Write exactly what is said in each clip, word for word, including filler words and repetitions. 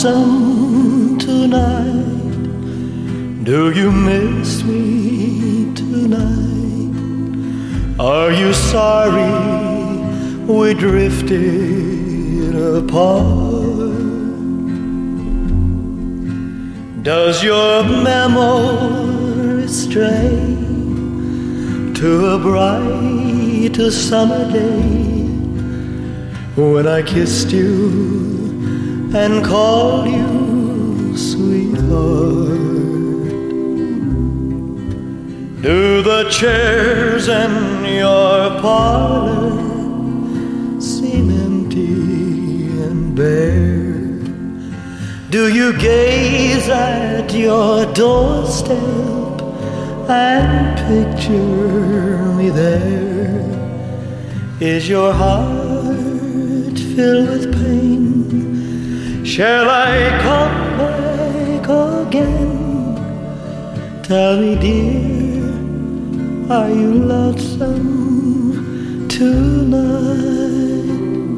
lonesome tonight? Do you miss me tonight? Are you sorry we drifted apart? Does your memory stray to a bright summer day when I kissed you and called you sweetheart? Do the chairs in your parlor seem empty and bare? Do you gaze at your doorstep and picture me there? Is your heart filled with pain? Shall I come back again? Tell me, dear, are you lonesome tonight?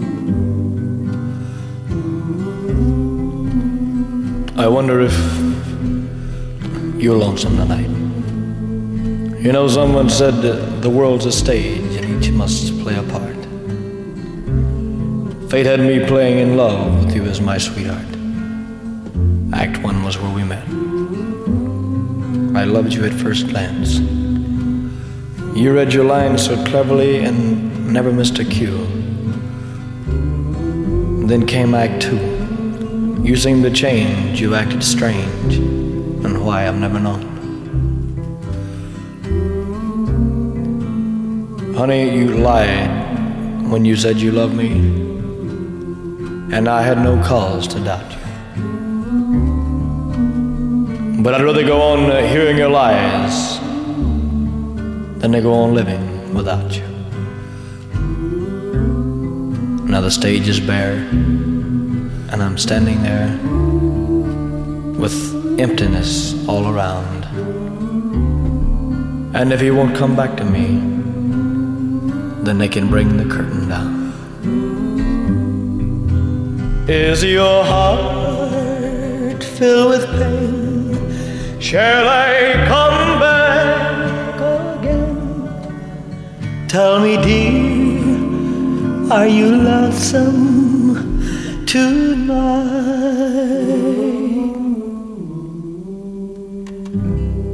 I wonder if you're lonesome tonight. You know, someone said that the world's a stage and each must play a part. Fate had me playing in love with you as my sweetheart. Act one was where we met. I loved you at first glance. You read your lines so cleverly and never missed a cue. Then came Act two. You seemed to change, you acted strange, and why I've never known. Honey, you lied when you said you loved me, and I had no cause to doubt you. But I'd rather go on uh, hearing your lies than to go on living without you. Now the stage is bare, and I'm standing there with emptiness all around. And if he won't come back to me, then they can bring the curtain down. Is your heart filled with pain? Shall I come back again? Tell me, dear, are you lonesome tonight?